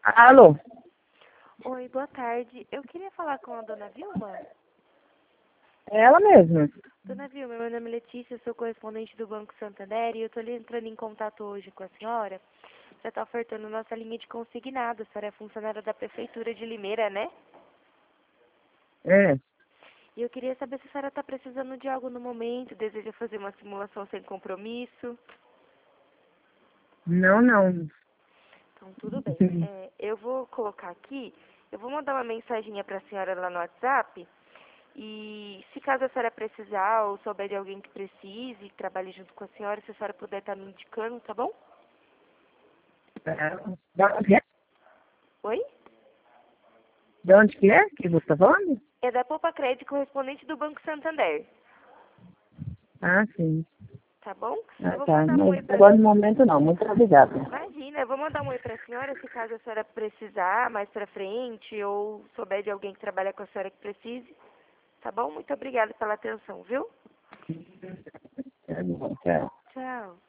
Alô? Oi, boa tarde. Eu queria falar com a dona Vilma. É ela mesma. Dona Vilma, meu nome é Letícia, sou correspondente do Banco Santander e eu estou entrando em contato hoje com a senhora. Você está ofertando nossa linha de consignado. A senhora é funcionária da Prefeitura de Limeira, né? É. E eu queria saber se a senhora está precisando de algo no momento, deseja fazer uma simulação sem compromisso. Não, não. Então, tudo bem. Eu vou colocar aqui, eu vou mandar uma mensaginha para a senhora lá no WhatsApp. E se caso a senhora precisar ou souber de alguém que precise, que trabalhe junto com a senhora, se a senhora puder estar me indicando, tá bom? Da onde é? Oi? De onde que é que você está falando? É da Poupa Crédito, correspondente do Banco Santander, Ah, sim. tá bom? Eu Ah, vou tá. mandar um oi Mas pra... agora no momento não. Muito obrigada. Imagina, eu vou mandar um oi pra senhora, se caso a senhora precisar mais pra frente ou souber de alguém que trabalha com a senhora que precise, tá bom? Muito obrigada pela atenção, viu? Tá bom, tchau. Tchau.